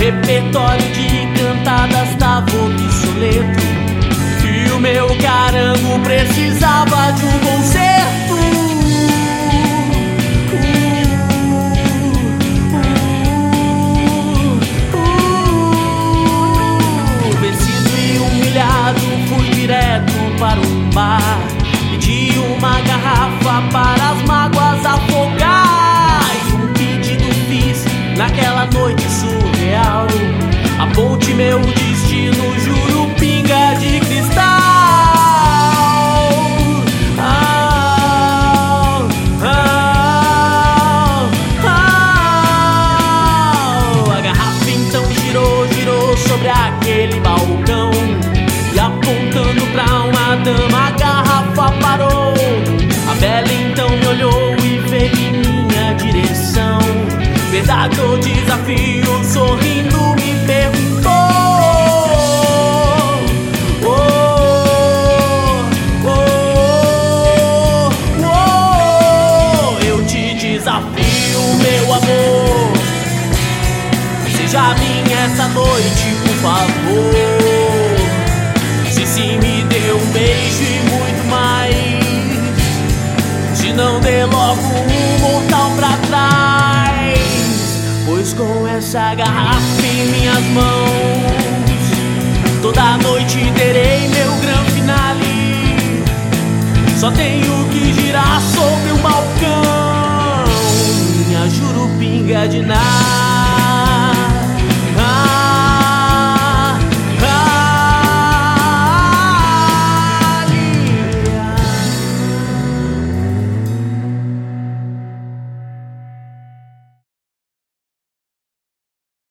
repertório de cantadas dava obsoleto, e o meu carango precisava de um concerto. Vencido e humilhado, fui direto para um bar, pedi uma garrafa para as mágoas afogar, e um pedido fiz naquela noite surreal: aponte meu destino, Jurupinga de cristal. A garrafa então girou sobre aquele balcão, e apontando pra uma dama a garrafa parou. A bela então me olhou e veio em minha direção. Verdade ou desafio, sorrindo me perguntou: eu te desafio, meu amor, seja minha essa noite, por favor. Se sim, me dê um beijo e muito mais. Se não, dê logo um mortal pra trás, pois com essa garrafa em minhas mãos, toda noite terei meu gran finale. Só tenho que girar sobre o balcão, minha Jurupinga de nada.